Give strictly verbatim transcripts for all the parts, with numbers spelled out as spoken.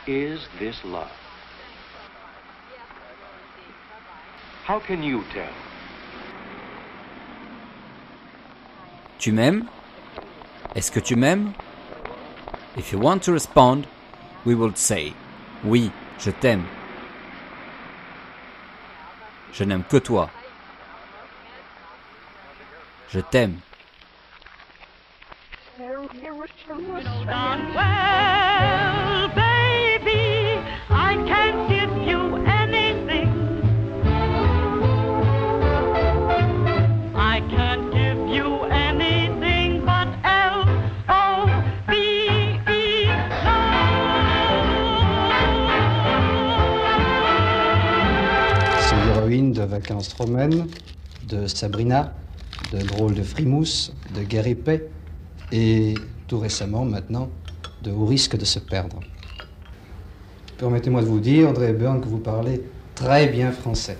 Is this love? How can you tell? Tu m'aimes? Est-ce que tu m'aimes? If you want to respond, we will say oui, je t'aime. Je n'aime que toi. Je t'aime. Well, baby, I can't give you anything. I can't give you anything but L O V E, C'est l'héroïne de Vacances romaines, de Sabrina, de Drôle de frimousse, de Guerre épais, et tout récemment maintenant, de Au risque de se perdre. Permettez-moi de vous dire, Audrey Hepburn, que vous parlez très bien français.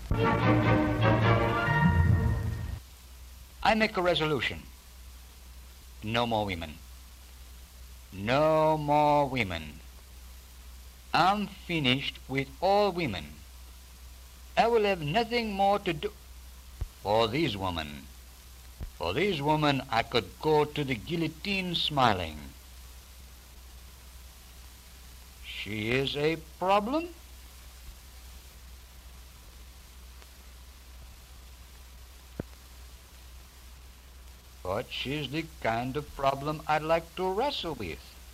I make a resolution. No more women. No more women. I'm finished with all women. I will have nothing more to do for these women. For these women, I could go to the guillotine smiling. She is a problem. But she's the kind of problem I'd like to wrestle with.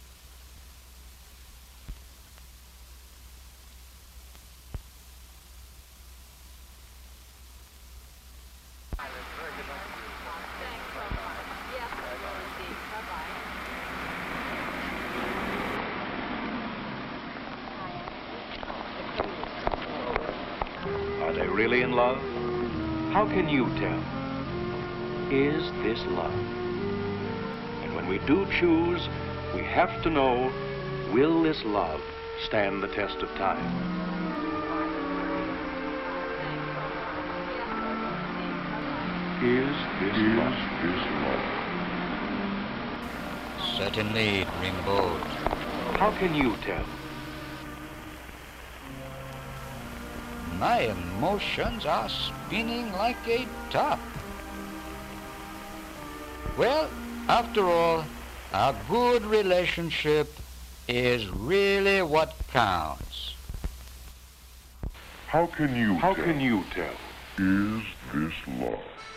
Are they really in love? How can you tell? Is this love? And when we do choose, we have to know, will this love stand the test of time? Is this love? Is this love? Certainly, Rimbaud. How can you tell? My emotions are spinning like a top. Well, after all, a good relationship is really what counts. How can you How tell? can you tell? Is this love?